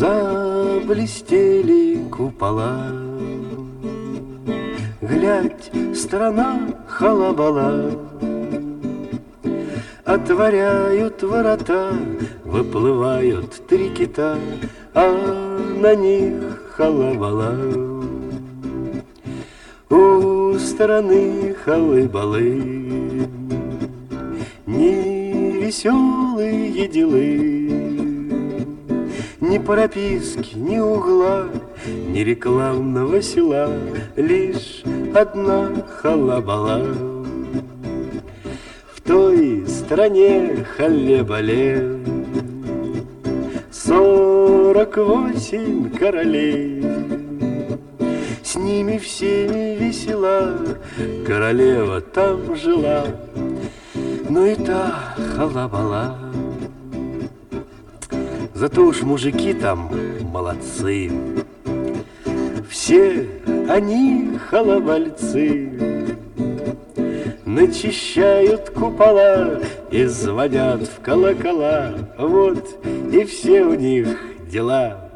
Заблестели купола. Глядь, страна Халабала. Отворяют ворота, выплывают три кита, а на них Халабала. У стороны Халыбалы ни веселые делы, ни прописки, ни угла, ни рекламного села, лишь одна Халабала. В той стране Халебале 48 королей. С ними всеми весела королева там жила, но и та Халабала. Зато уж мужики там молодцы, все они халабальцы. Начищают купола и звонят в колокола. Вот и все у них дела.